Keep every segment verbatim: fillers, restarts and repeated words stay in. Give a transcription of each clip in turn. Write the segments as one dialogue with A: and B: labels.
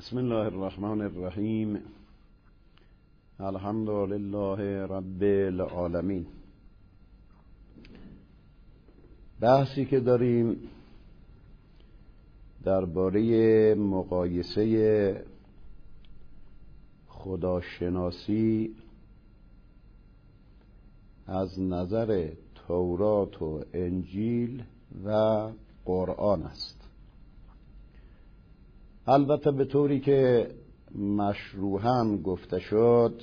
A: بسم الله الرحمن الرحیم. الحمد لله رب العالمین. بحثی که داریم درباره مقایسه خداشناسی از نظر تورات و انجیل و قرآن است. البته به طوری که مشروحاً گفته شد،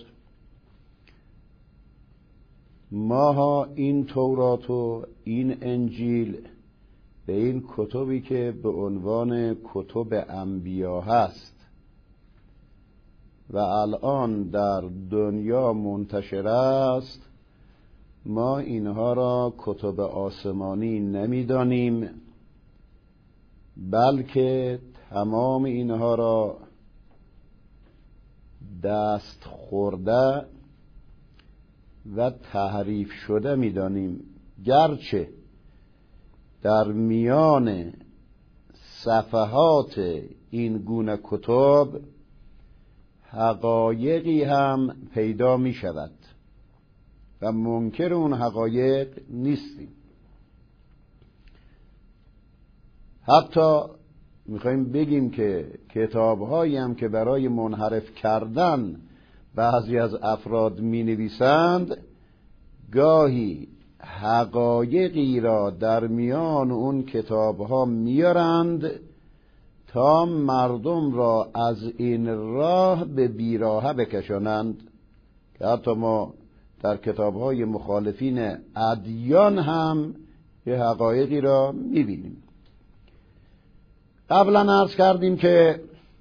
A: ماها این تورات و این انجیل به این کتبی که به عنوان کتب انبیا هست و الان در دنیا منتشر است، ما اینها را کتب آسمانی نمی‌دانیم، بلکه تمام اینها را دست خورده و تحریف شده می‌دانیم، گرچه در میان صفحات این گونه کتب حقایقی هم پیدا می شود و منکر اون حقایق نیستیم. حتی میخوایم بگیم که کتاب‌هایی هم که برای منحرف کردن بعضی از افراد می نویسند، گاهی حقایقی را در میان اون کتاب‌ها میارند تا مردم را از این راه به بیراهه بکشانند، که حتی ما در کتاب‌های مخالفین ادیان هم یه حقایقی را می‌بینیم. قبلا عرض کردیم که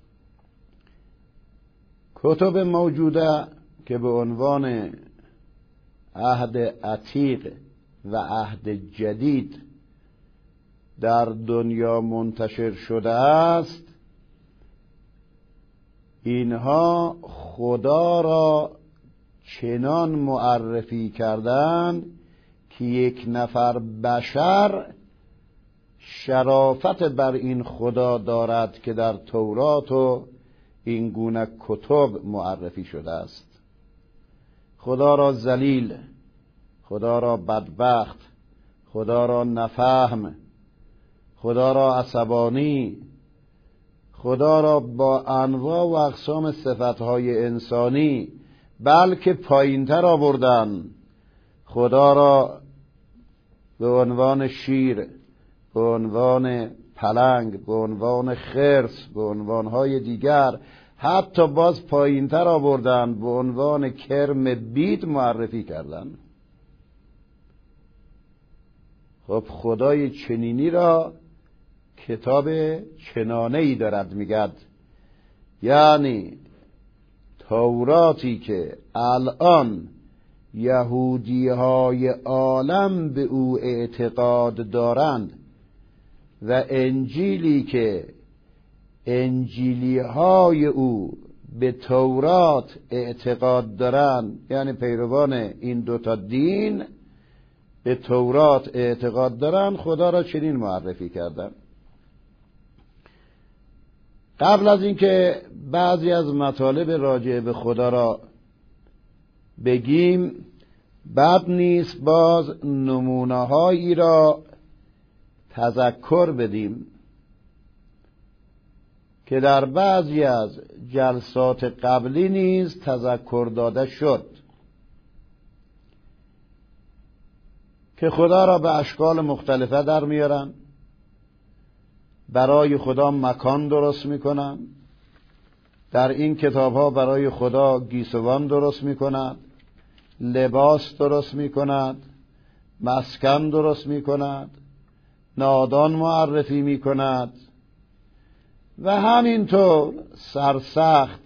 A: کتب موجوده که به عنوان عهد عتیق و عهد جدید در دنیا منتشر شده است، اینها خدا را چنان معرفی کردند که یک نفر بشر شرافت بر این خدا دارد که در تورات و این گونه کتب معرفی شده است. خدا را ذلیل، خدا را بدبخت، خدا را نفهم، خدا را عصبانی، خدا را با انواع و اقسام صفتهای انسانی بلکه پایینتر آوردن. خدا را به عنوان شیر، به عنوان پلنگ، به عنوان خرس، به عنوانهای دیگر حتی باز پایینتر آوردن، به عنوان کرم بید معرفی کردن. خب خدای چنینی را کتاب چنانه‌ای دارد میگد، یعنی توراتی که الان یهودی های عالم به او اعتقاد دارند و انجیلی که انجیلی های او به تورات اعتقاد دارند، یعنی پیروان این دوتا دین به تورات اعتقاد دارند، خدا را چنین معرفی کردن. قبل از اینکه بعضی از مطالب راجع به خدا را بگیم، بد نیست باز نمونه هایی را تذکر بدیم که در بعضی از جلسات قبلی نیز تذکر داده شد که خدا را به اشکال مختلفه در میارن، برای خدا مکان درست میکنن، در این کتاب ها برای خدا گیسوان درست میکنند، لباس درست میکنند، مسکن درست میکنند، نادان معرفی میکند و همینطور سرسخت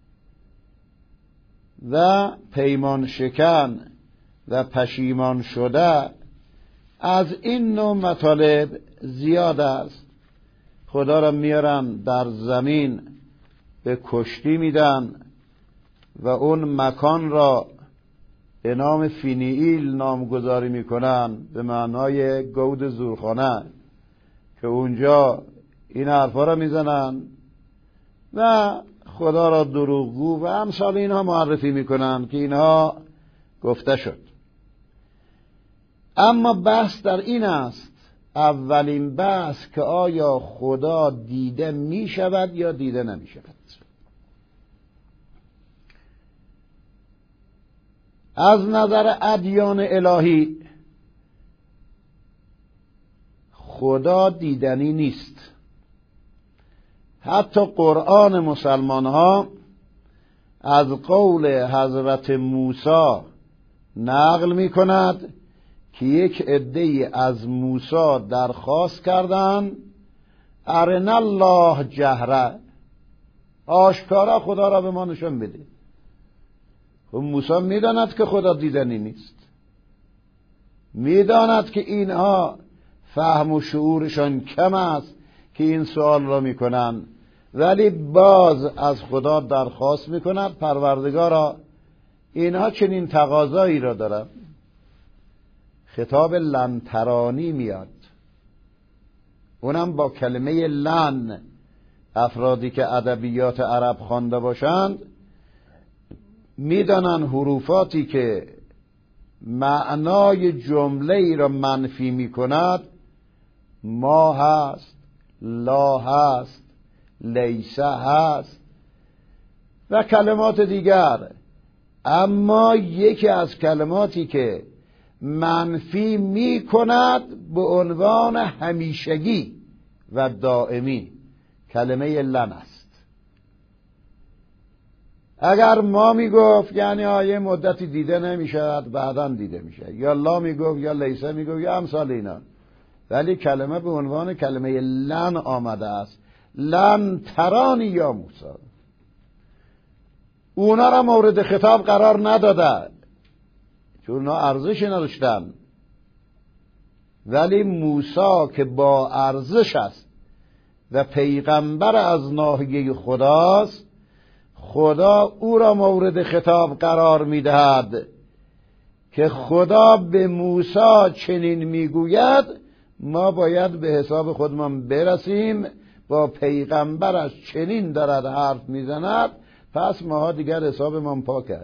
A: و پیمان شکن و پشیمان شده. از این نوع مطالب زیاد است. خدا را میارن در زمین به کشتی میدن و اون مکان را به نام فینییل نامگذاری میکنن، به معنای گود زورخانه، که اونجا این حرفا را میزنن و خدا را دروغگو و امثال اینها معرفی میکنند که اینها گفته شد. اما بحث در این است، اولین بحث، که آیا خدا دیده می شود یا دیده نمی شود. از نظر ادیان الهی خدا دیدنی نیست. حتی قرآن مسلمان ها از قول حضرت موسی نقل می کند که یک عده‌ای از موسی درخواست کردند ارنا الله جهره، آشکارا خدا را به ما نشان بده. خب موسی میداند که خدا دیدنی نیست، میداند که اینها فهم و شعورشان کم است که این سوال را میکنند، ولی باز از خدا درخواست میکند پروردگارا اینها چنین تقاضایی را دارند. خطاب لن ترانی میاد، اونم با کلمه لن. افرادی که ادبیات عرب خوانده باشند میدانند حروفاتی که معنای جمله ای را منفی میکند ما هست، لا هست، لیسه هست و کلمات دیگر. اما یکی از کلماتی که منفی می کند به عنوان همیشگی و دائمی کلمه لن است. اگر ما می گفت یعنی آیه مدتی دیده نمی شود بعدا دیده می شود، یا لا می گفت یا لیسه می گفت یا امثال اینا، ولی کلمه به عنوان کلمه لن آمده است. لن ترانی یا موسی، اونا را مورد خطاب قرار نداده چون اونا ارزش نداشتن، ولی موسی که با ارزش است و پیغمبر از ناحیه خداست، خدا او را مورد خطاب قرار میدهد که خدا به موسی چنین میگوید ما باید به حساب خودمان برسیم، با پیغمبرش چنین دارد حرف میزند، پس ما دیگر حسابمان پاکه.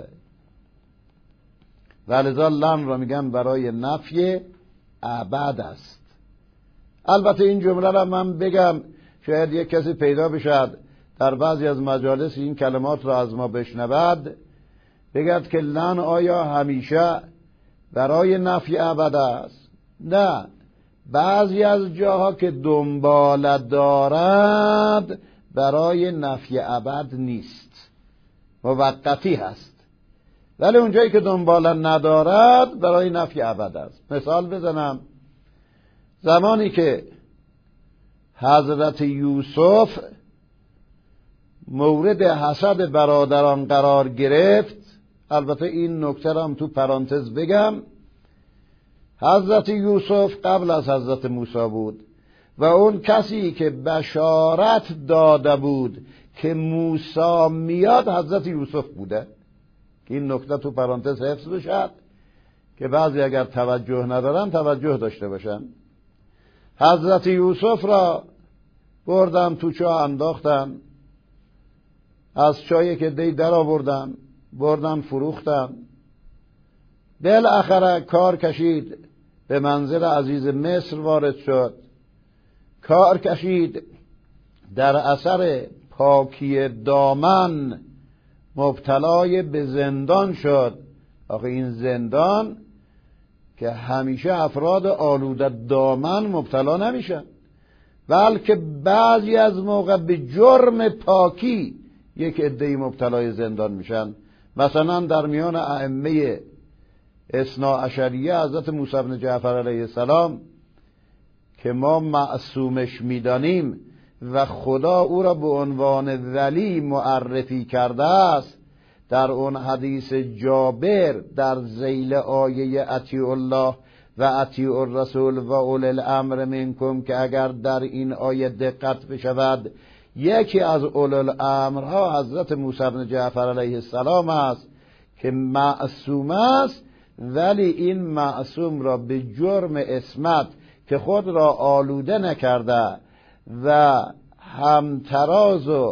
A: ولذا لن را میگن برای نفی ابد است. البته این جمله را من بگم شاید یک کسی پیدا بشد در بعضی از مجالس این کلمات را از ما بشنود بگد که لن آیا همیشه برای نفی ابد است؟ نه، بعضی از جاها که دنبال دارد برای نفی ابد نیست، موقتی هست، ولی اونجایی که دنبال ندارد برای نفی ابد است. مثال بزنم، زمانی که حضرت یوسف مورد حسد برادران قرار گرفت، البته این نکته را هم تو پرانتز بگم، حضرت یوسف قبل از حضرت موسی بود و اون کسی که بشارت داده بود که موسی میاد حضرت یوسف بوده. این نکته تو پرانتز حفظ بشد که بعضی اگر توجه ندارن توجه داشته باشن. حضرت یوسف را بردن تو چاه انداختن، از چایی که دی در آوردن بردن فروختن، بالاخره کار کشید به منزل عزیز مصر وارد شد، کار کشید در اثر پاکی دامن مبتلای به زندان شد. آخه این زندان که همیشه افراد آلوده دامن مبتلا نمیشن، بلکه بعضی از موقع به جرم پاکی یک عده‌ای مبتلای زندان میشن. مثلا در میان ائمه اثنا عشریه حضرت موسی بن جعفر علیه السلام که ما معصومش میدانیم و خدا او را به عنوان ولی معرفی کرده است، در اون حدیث جابر در ذیل آیه اطیعوا الله و اطیعوا الرسول و اولی الامر منکم که اگر در این آیه دقت بشود یکی از اولی الامرها حضرت موسی بن جعفر علیه السلام است که معصوم است، ولی این معصوم را به جرم عصمت که خود را آلوده نکرده و همتراز و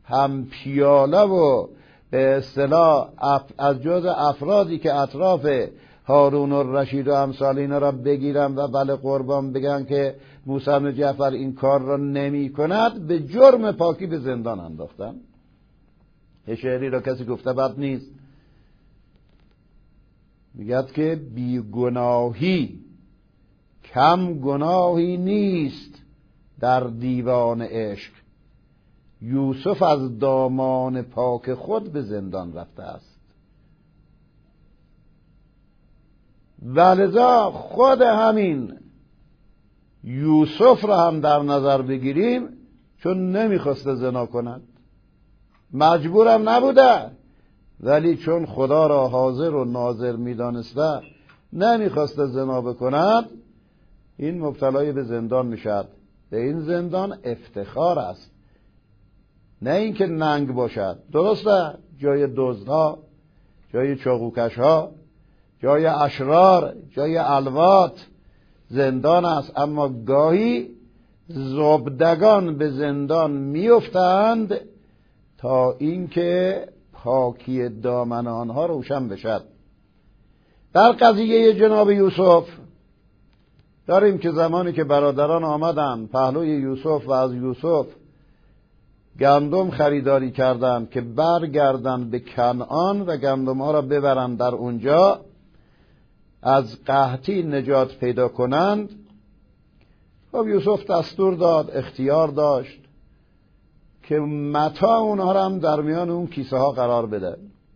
A: هم پیاله و به اصطلاح از جز افرادی که اطراف هارون الرشید و امثال اینا را بگیرن و بله قربان بگن که موسی بن جعفر این کار را نمی کند، به جرم پاکی به زندان انداختن. یه شعری را کسی گفته بد نیست، میگد که بیگناهی کم گناهی نیست در دیوان عشق، یوسف از دامان پاک خود به زندان رفته است. ولذا خود همین یوسف را هم در نظر بگیریم، چون نمیخواسته زنا کند، مجبورم نبوده، ولی چون خدا را حاضر و ناظر میدانسته نمیخواسته زنا بکند، این مبتلای به زندان میشد. به این زندان افتخار است، نه اینکه ننگ باشد. درسته جای دزدها، جای چاقوکشها، جای اشرار، جای الوات زندان است، اما گاهی زبدگان به زندان میافتند تا اینکه پاکی دامن آنها روشن بشد. در قضیه جناب یوسف داریم که زمانی که برادران آمدن پهلوی یوسف و از یوسف گندم خریداری کردند که برگردند به کنعان و گندم ها را ببرند در اونجا از قحطی نجات پیدا کنند، خب یوسف دستور داد، اختیار داشت که متاع اونها را هم در میان اون کیسه ها قرار بده.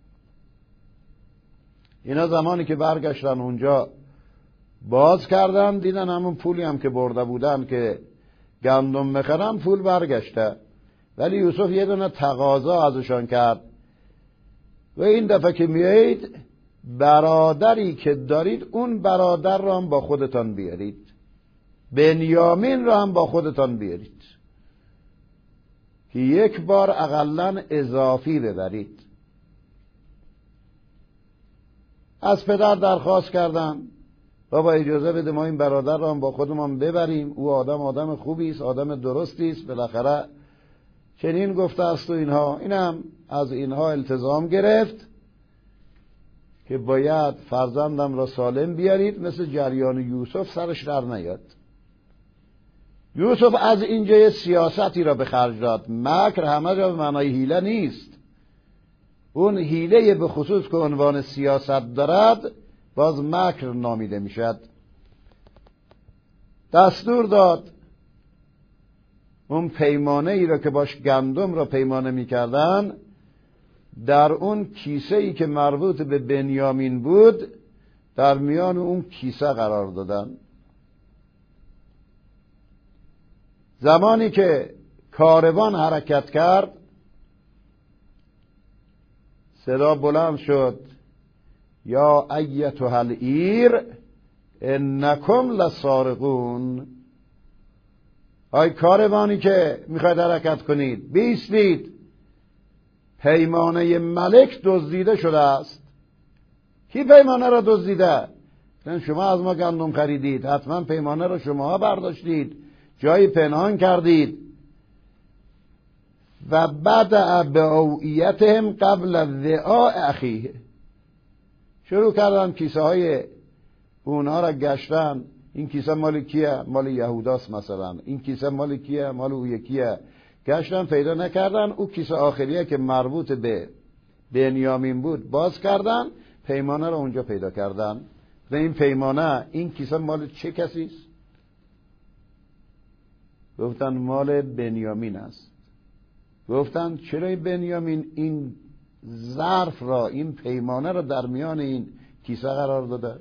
A: اینا زمانی که برگشتن اونجا باز کردن، دیدن همون پولی هم که برده بودن که گندم میخرن پول برگشته، ولی یوسف یه دونه تقاضا ازشان کرد و این دفعه که میایید برادری که دارید اون برادر را هم با خودتان بیارید، بنیامین را هم با خودتان بیارید که یک بار اقلن اضافی ببرید. از پدر درخواست کردم بابا اجازه بده ما این برادر را هم با خودمان ببریم، او آدم آدم خوبی است، آدم درستی است، بالاخره چنین گفته است و اینها. اینم از اینها التزام گرفت که باید فرزندم را سالم بیارید، مثل جریان یوسف سرش در نیاد. یوسف از اینجا سیاستی را به خرج داد. مکر همه جا به معنای حیله نیست، اون حیله به خصوص که عنوان سیاست دارد باز مکر نامیده میشد. دستور داد اون پیمانه ای را که باش گندم را پیمانه میکردن در اون کیسه ای که مربوط به بنیامین بود در میان اون کیسه قرار دادن. زمانی که کاروان حرکت کرد صدا بلند شد یا ایتها العیر انکم لسارقون. ای کاروانی که میخواید حرکت کنید بایستید، پیمانه ملک دزدیده شده است. کی پیمانه را دزدیده؟ شما از ما گندم خریدید، حتما پیمانه را شما برداشتید، جایی پنهان کردید. و بدأ بأوعیتهم قبل وعاء اخیه. شروع کردن کیسه های اونها را گشتن، این کیسه مال کیه؟ مال یهوداست مثلا. این کیسه مال کیه؟ مال او یکیه. گشتن پیدا نکردن. او کیسه آخریه که مربوط به بنیامین بود باز کردن، پیمانه را اونجا پیدا کردن. و این پیمانه، این کیسه مال چه کسی است؟ گفتن مال بنیامین است. گفتن چرا بنیامین این ظرف را، این پیمانه را در میان این کیسه قرار داده؟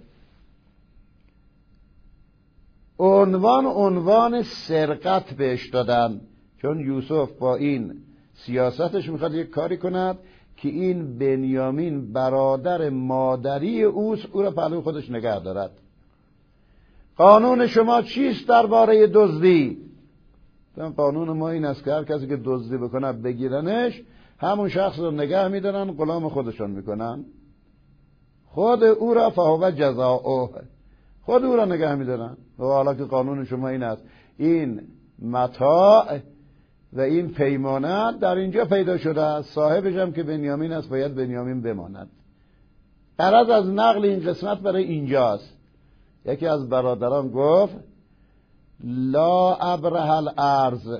A: عنوان عنوان سرقت بهش دادن، چون یوسف با این سیاستش میخواد یک کاری کند که این بنیامین برادر مادری اوست، او را پهلوی خودش نگه دارد. قانون شما چیست درباره دزدی؟ قانون ما این است که هر کسی که دزدی بکنه بگیرنش، همون شخص رو نگه میدارن، غلام خودشون میکنن، خود او را فهو جزاؤه، خود او را نگه میدارن. و حالا که قانون شما این است این متاع و این پیمانه در اینجا پیدا شده است. صاحبش هم که بنیامین است باید بنیامین بماند. غرض از نقل این قسمت برای اینجاست. یکی از برادران گفت لا ابرح الارض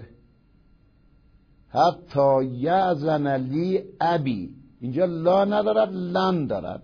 A: حتی یأذن لی ابی. اینجا لا ندارد، لن دارد.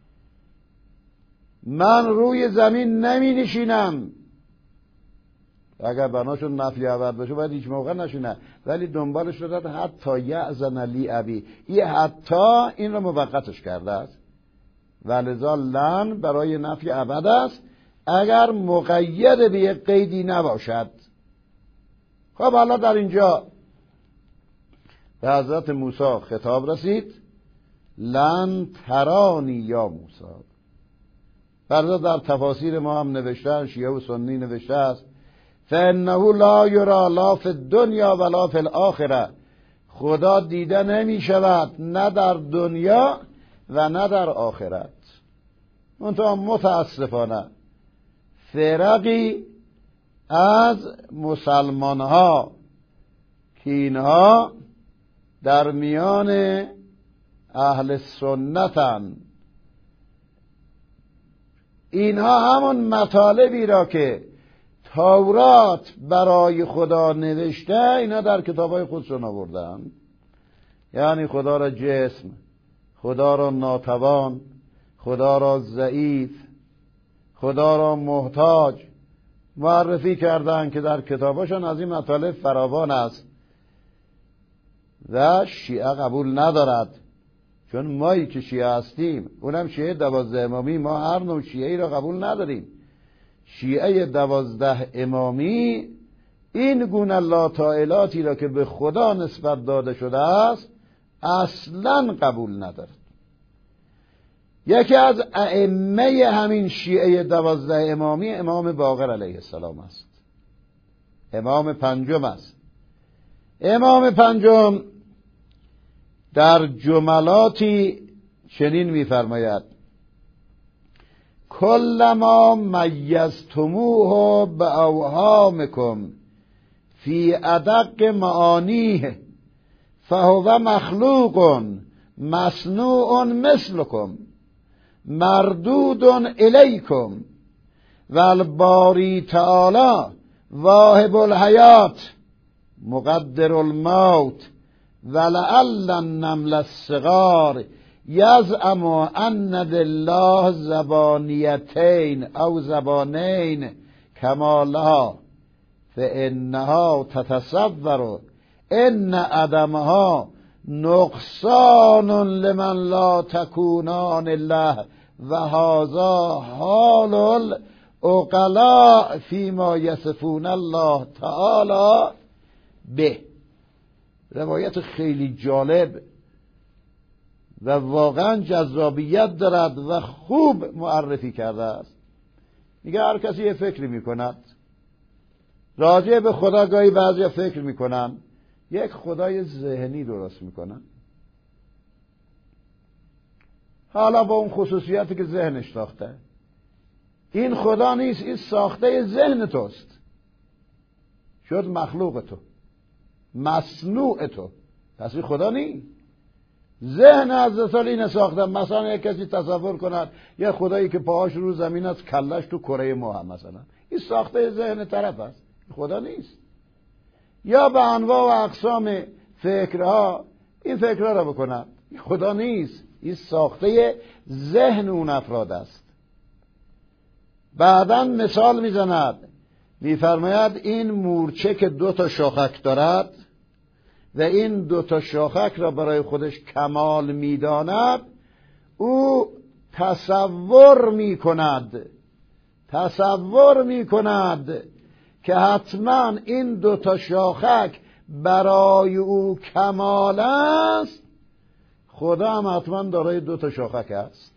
A: من روی زمین نمی نشینم. اگر بناشون نفی عبد باشه باید هیچ موقع نشینه، ولی دنبالش دارد حتی یأذن لی ابی. این حتی این رو موقتش کرده است و لذا لن برای نفی ابد است اگر مقید به یک قیدی نباشد. خب حالا در اینجا به حضرت موسی خطاب رسید لن ترانی یا موسی. فردا در تفاسیر ما هم نوشته، شیعه و سنی نوشته است فانه لا یری لا فی الدنیا ولا فی الاخره. خدا دیده نمی شود نه در دنیا و نه در آخرت. منتها متاسفانه فرقی از مسلمان ها که اینها در میان اهل سنتن، اینها همون مطالبی را که تورات برای خدا نوشته اینا در کتابای خودشون آوردن. یعنی خدا را جسم، خدا را ناتوان، خدا را ضعیف، خدا را محتاج معرفی کردن که در کتاباشون از این مطالب فراوان است و شیعه قبول ندارد. چون مایی که شیعه هستیم، اونم شیعه دوازده امامی، ما هر نوع شیعه را قبول نداریم. شیعه دوازده امامی این گونه لاتائلاتی را که به خدا نسبت داده شده است اصلا قبول ندارد. یکی از ائمه همین شیعه دوازده امامی امام باقر علیه السلام است. امام پنجم است. امام پنجم در جملاتی چنین می‌فرماید کلما میزتموه باوهامکم فی ادق معانیه فهو مخلوق مصنوع مثلکم مردود الیکم والباری تعالی واهب الحیات مقدر الموت ولعل النمل الصغار یزعم ان لله زبانیتین او زبانین کما لها فانها تتصور ان عدمها نقصان لمن لا تکونان الله و هذا حال العقلاء فيما یصفون الله تعالی به. روایت خیلی جالب و واقعا جذابیت دارد و خوب معرفی کرده است. میگه هر کسی یه فکری میکند راجع به خدا، گاهی بعضی فکر میکنن یک خدای ذهنی درست میکنن، حالا با اون خصوصیتی که ذهنش ساخته. این خدا نیست، این ساخته ذهن توست، شد مخلوق تو، مصنوع تو، پس این خدا نیست. ذهن از سال این ساخته. مثلا یک کسی تصور کند یه خدایی که پاهاش رو زمین است کلش تو کره ماه مثلا، این ساخته ذهن طرف است، خدا نیست. یا به انواع و اقسام فکرها این فکرها را بکنند، خدا نیست، این ساخته ذهن اون افراد است. بعداً مثال میزند، میفرماید این مورچه که دو تا شاخک دارد و این دو تا شاخک را برای خودش کمال میداند، او تصور میکند تصور میکند که حتما این دو تا شاخک برای او کمال است، خدا هم حتما دارای دو تا شاخک است.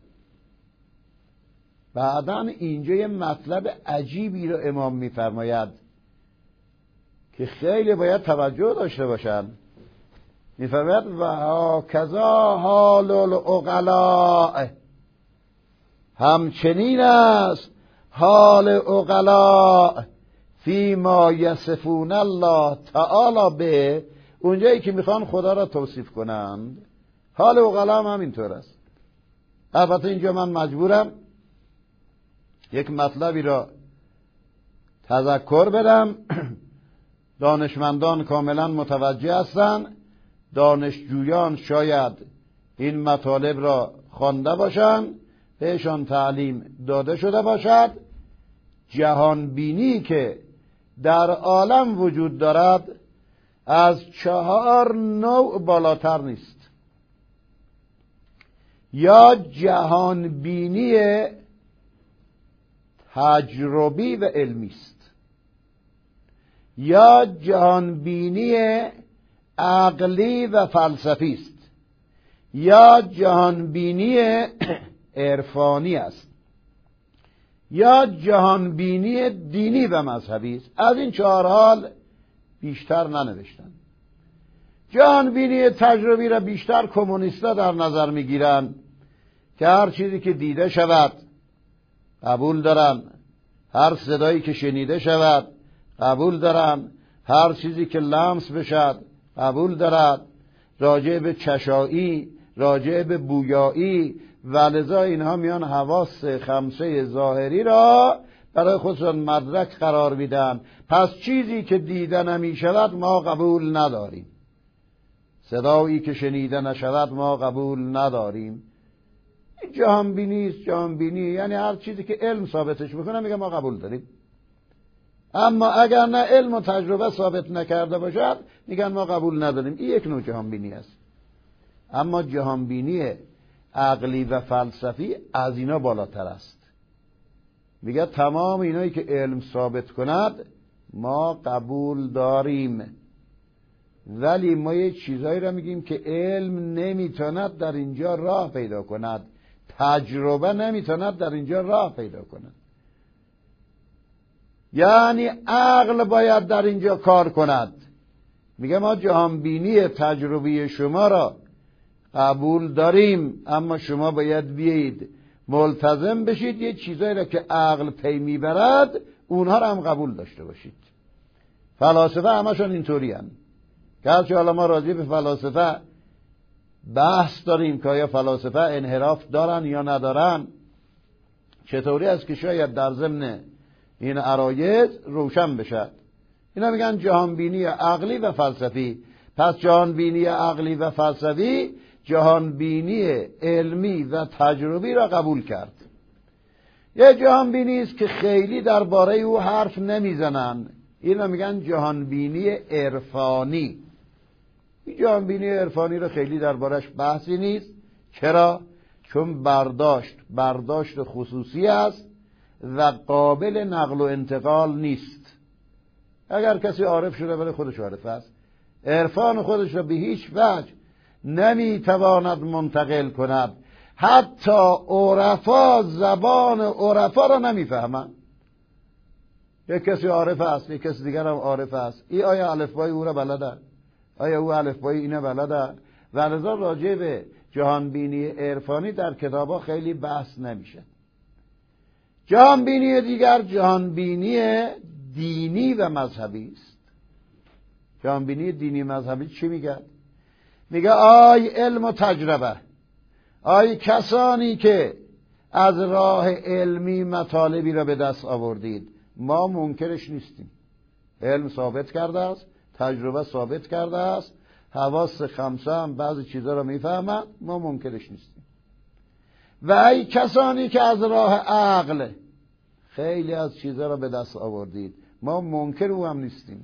A: بعداً اینجا یه مطلب عجیبی رو امام میفرماید که خیلی باید توجه داشته باشن. میفرماید و هاکذا حال العقلاء، همچنین است حال عقلاء فی ما یصفون الله تعالی به، اونجایی که میخوان خدا را توصیف کنند. حال عقلا هم همینطور است. البته اینجا من مجبورم یک مطلبی را تذکر بدم. دانشمندان کاملا متوجه هستند، دانشجویان شاید این مطالب را خوانده باشند، بهشان تعلیم داده شده باشد. جهان بینی که در عالم وجود دارد از چهار نوع بالاتر نیست. یا جهان بینی تجربی و علمی است، یا جهان بینی عقلی و فلسفی است، یا جهان بینی عرفانی است، یا جهان بینی دینی و مذهبی است. از این چهار حال بیشتر ننوشتن. جهان بینی تجربی را بیشتر کمونیستا در نظر میگیرن که هر چیزی که دیده شود قبول دارن، هر صدایی که شنیده شود قبول دارن، هر چیزی که لمس بشد قبول دارد، راجع به چشایی، راجع به بویایی، ولذا اینها میان حواس خمسه ظاهری را برای خودشان مدرک قرار میدن. پس چیزی که دیده نمی شود ما قبول نداریم، صدایی که شنیده نشود ما قبول نداریم. این جهان بینی است. جهان بینی یعنی هر چیزی که علم ثابتش میکنه میگه ما قبول داریم، اما اگر نه علم و تجربه ثابت نکرده باشد میگن ما قبول نداریم. این یک نوع جهان بینی است. اما جهان بینی عقلی و فلسفی از اینا بالاتر است. میگه تمام اینایی که علم ثابت کند ما قبول داریم، ولی ما یه چیزایی را میگیم که علم نمیتواند در اینجا راه پیدا کند، تجربه نمیتواند در اینجا راه پیدا کند. یعنی عقل باید در اینجا کار کند. میگه ما جهان بینی تجربی شما را قبول داریم، اما شما باید بیایید ملتزم بشید یه چیزایی را که عقل پی میبرد اونها را هم قبول داشته باشید. فلاسفه همشون اینطوری هستند که هرچه حالا ما راجع به فلاسفه بحث داریم که آیا فلاسفه انحراف دارن یا ندارن، چطوری است که شاید در ضمن این عرایض روشن بشد. اینا میگن جهان بینی عقلی و فلسفی. پس جهان بینی عقلی و فلسفی جهان بینی علمی و تجربی را قبول کرد. یه جهان بینی است که خیلی درباره او حرف نمیزنن، اینا میگن جهان بینی عرفانی. این جهان بینی عرفانی را خیلی دربارش بحثی نیست. چرا؟ چون برداشت برداشت خصوصی است و قابل نقل و انتقال نیست. اگر کسی عارف شده ولی خودش عارف است، عرفان خودش را به هیچ وجه نمیتواند منتقل کند. حتی عرفا زبان عرفا را نمیفهمند. یک کسی عارف است، یک کسی دیگر هم عارف است، ای آیا الفبای او را بلده؟ آیا او الفبای اینه بلده؟ و لذا راجع به جهان بینی عرفانی در کتابا خیلی بحث نمیشه. جهان بینی دیگر جهان بینی دینی و مذهبی است. جهان بینی دینی مذهبی چی میگه؟ میگه آی علم و تجربه، آی کسانی که از راه علمی مطالبی را به دست آوردید، ما منکرش نیستیم. علم ثابت کرده است، تجربه ثابت کرده است، حواس خمسه هم بعضی چیزا را میفهمند، ما منکرش نیستیم. و ای کسانی که از راه عقل خیلی از چیزا را به دست آوردید، ما منکر او هم نیستیم.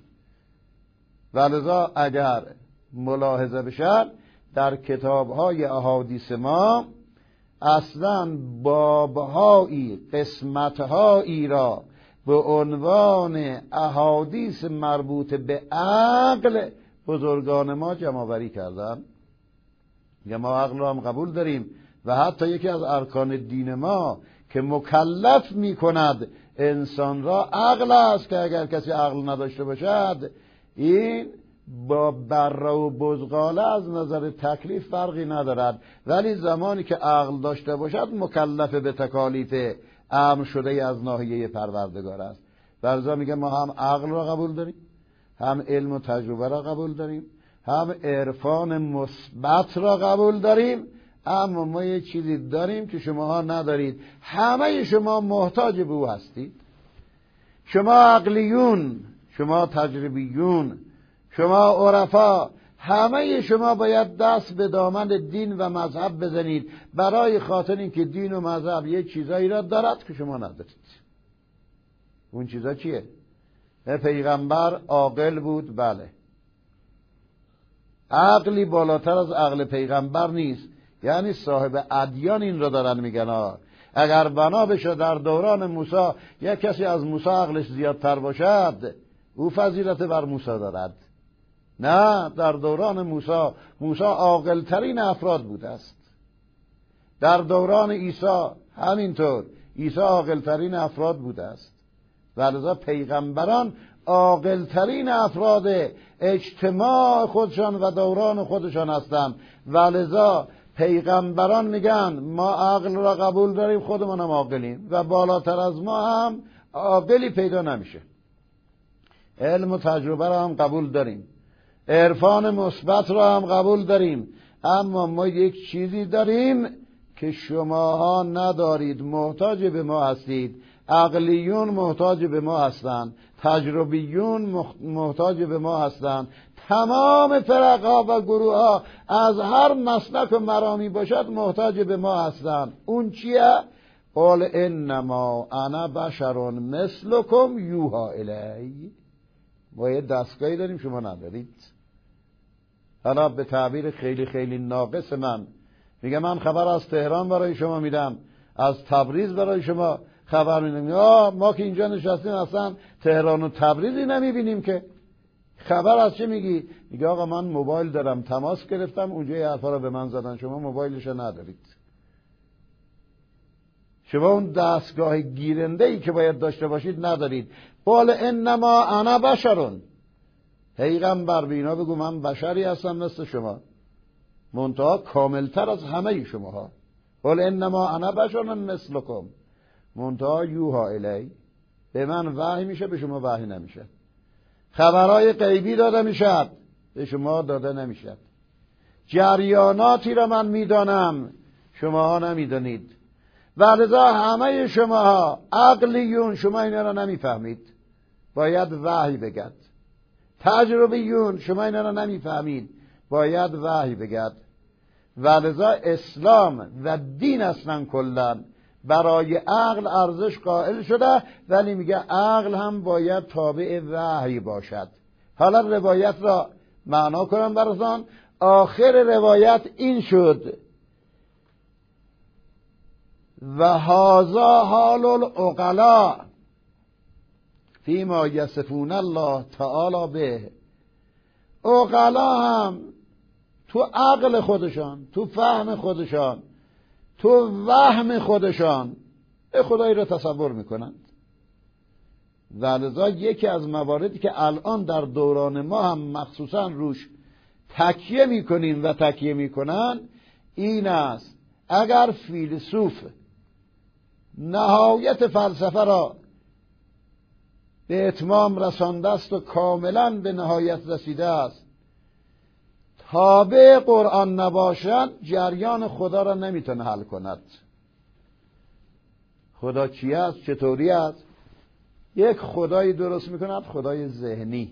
A: ولذا اگر ملاحظه بشد در کتاب‌های احادیث ما اصلاً باب‌هایی قسمت‌هایی را به عنوان احادیث مربوط به عقل بزرگان ما جمع‌آوری کردن. یا ما عقل را هم قبول داریم و حتی یکی از ارکان دین ما که مکلف می‌کند انسان را عقل است که اگر کسی عقل نداشته باشد این با بره و بزغاله از نظر تکلیف فرقی ندارد، ولی زمانی که عقل داشته باشد مکلف به تکالیف امر شده از ناحیه پروردگار است. برزا میگه ما هم عقل را قبول داریم، هم علم و تجربه را قبول داریم، هم عرفان مثبت را قبول داریم، اما ما یه چیزی داریم که شماها ندارید. همه شما محتاج به او هستید. شما عقلیون، شما تجربیون، شما عرفا، همه شما باید دست به دامن دین و مذهب بزنید برای خاطر اینکه دین و مذهب یه چیزایی را دارد که شما ندارید. اون چیزا چیه؟ پیغمبر عاقل بود، بله. عقلی بالاتر از عقل پیغمبر نیست، یعنی صاحب ادیان این را دارن میگن ها. اگر بنا بشه در دوران موسی یک کسی از موسی عقلش زیادتر باشد، او فضیلت بر موسی دارد. نه، در دوران موسی موسی عاقل ترین افراد بوده است. در دوران عیسی همینطور، عیسی عاقل ترین افراد بوده است. ولذا پیغمبران عاقل ترین افراد اجتماع خودشان و دوران خودشان هستند. ولذا پیغمبران میگن ما عقل را قبول داریم، خودمان هم عاقلیم و بالاتر از ما هم عاقلی پیدا نمیشه. علم و تجربه را هم قبول داریم، عرفان مثبت را هم قبول داریم، اما ما یک چیزی داریم که شماها ندارید. محتاج به ما هستید. عقلیون محتاج به ما هستند، تجربیون محتاج به ما هستند. تمام فرقها و گروهها از هر مسلک و مرامی باشد محتاج به ما هستند. اون چیه؟ قل انما انا بشر مثلکم یوحی الی. ما یه دستگاهی داریم شما ندارید. حالا به تعبیر خیلی خیلی ناقص من میگه من خبر از تهران برای شما میدم، از تبریز برای شما خبر میدم. یا ما که اینجا نشستیم اصلا تهران و تبریزی نمیبینیم که خبر از چه میگی؟ میگه آقا من موبایل دارم، تماس گرفتم، اونجا یه حرفا رو به من زدن، شما موبایلشو ندارید. شما اون دستگاه گیرنده ای که باید داشته باشید ندارید. قال انما انا بشرون. پیغمبر به اینا بگو من بشری هستم مثل شما، منتها کاملتر از همه شماها. قال انما انا بشرون مثلکم، منتها یوحی الی. به من وحی میشه، به شما وحی نمیشه. خبرهای غیبی داده میشد، به شما داده نمیشد. جریاناتی را من میدانم، شماها نمیدانید. ولذا همه شماها عقلیون، شما اینا را نمیفهمید، باید وحی بگد. تجربیون، شما اینا را نمیفهمید، باید وحی بگد. ولذا اسلام و دین اصلا کلا برای عقل ارزش قائل شده، ولی میگه عقل هم باید تابع وحی باشد. حالا روایت را معنا کنم براتون. آخر روایت این شد: و هذا حال العقلاء فیما یصفون الله تعالی به. عقلا هم تو عقل خودشان، تو فهم خودشان، تو وهم خودشان خدایی را تصور میکنند. ولذا یکی از مواردی که الان در دوران ما هم مخصوصا روش تکیه میکنیم و تکیه میکنن این است: اگر فیلسوف نهایت فلسفه را به اتمام رسانده است و کاملا به نهایت رسیده است، تابع قرآن نباشد جریان خدا را نمیتونه حل کند. خدا چی است؟ چطوری است؟ یک خدایی درست میکند، خدای ذهنی.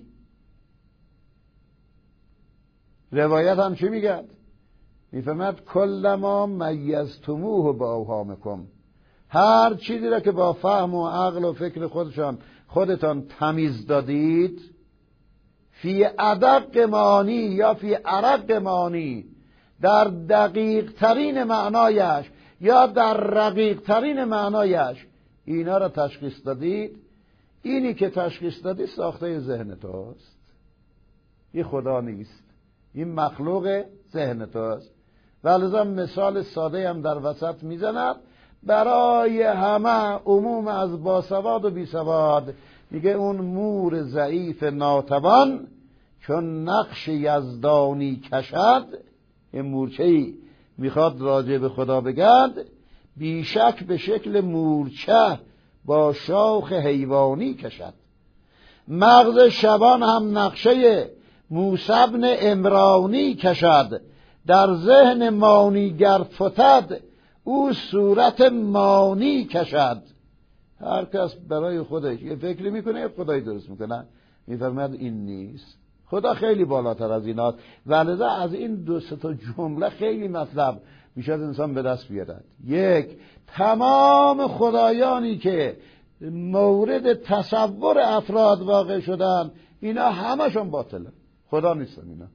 A: روایت هم چی میگد؟ میفهمد کل ما میزتموه با اوهامکم. هر چیزی را که با فهم و عقل و فکر خودشان خودتان تمیز دادید، فی ادق معانی یا فی عرق معانی، در دقیق ترین معنایش یا در رقیق ترین معنایش اینا را تشخیص دادید، اینی که تشخیص دادی ساخته ذهن توست. این خدا نیست، این مخلوق ذهن توست. ولذا مثال ساده هم در وسط میزند برای همه، عموم از باسواد و بیسواد. میگه اون مور ضعیف ناتوان چون نقش یزدانی کشد. این مورچه‌ای میخواد راجع به خدا بگد، بیشک به شکل مورچه با شاخ حیوانی کشد. مغز شبان هم نقشه موسی بن عمرانی کشد. در ذهن مانیگر فتد او صورت مانی کشد. هر کس برای خودش یه فکری میکنه یه خدایی درست میکنه. میفرماید این نیست، خدا خیلی بالاتر از ایناست. ولذا از این دو سه تا جمله خیلی مطلب میشه انسان به دست بیارد. یک، تمام خدایانی که مورد تصور افراد واقع شدن اینا همشون باطله، خدا نیستن اینا.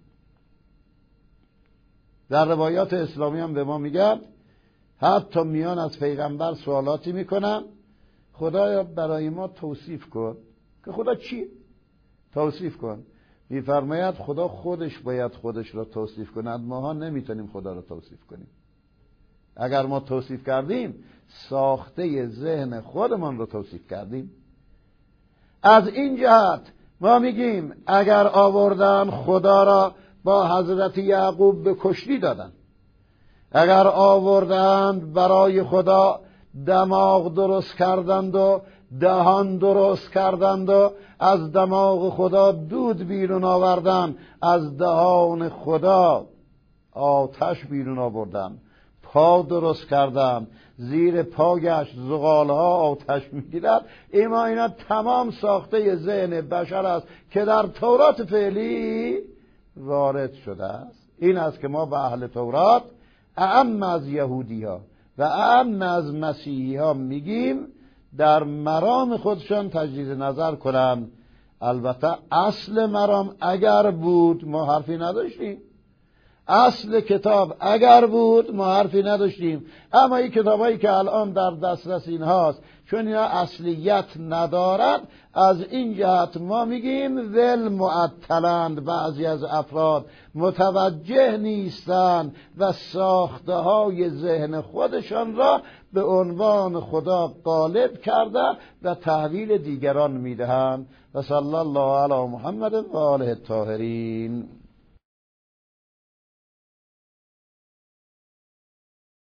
A: در روایات اسلامی هم به ما میگن، حتی میان از پیغمبر سوالاتی میکنن، خدایا برای ما توصیف کن که خدا چی؟ توصیف کن. میفرماید خدا خودش باید خودش را توصیف کند، ماها نمیتونیم خدا را توصیف کنیم. اگر ما توصیف کردیم ساخته ذهن خودمان رو توصیف کردیم. از این جهت ما میگیم اگر آوردن خدا را با حضرت یعقوب به کشتی دادن، اگر آوردند برای خدا دماغ درست کردند و دهان درست کردند و از دماغ خدا دود بیرون آوردن، از دهان خدا آتش بیرون آوردن، پا درست کردن، زیر پایش زغالها آتش میگیرد. اما اینا تمام ساخته ذهن بشر است که در تورات فعلی وارد شده است. این است که ما به اهل تورات اعم از یهودی ها و اعم از مسیحی ها میگیم در مرام خودشان تجدید نظر کنن. البته اصل مرام اگر بود ما حرفی نداشتیم، اصل کتاب اگر بود ما حرفی نداشتیم. اما این کتابایی که الان در دسترس اینهاست چون اینا اصلیت ندارد، از این جهت ما میگیم ول معطلند. بعضی از افراد متوجه نیستند و ساخته های ذهن خودشان را به عنوان خدا غالب کرده و تحویل دیگران میدهند. و صلی الله علی محمد و آله الطاهرین.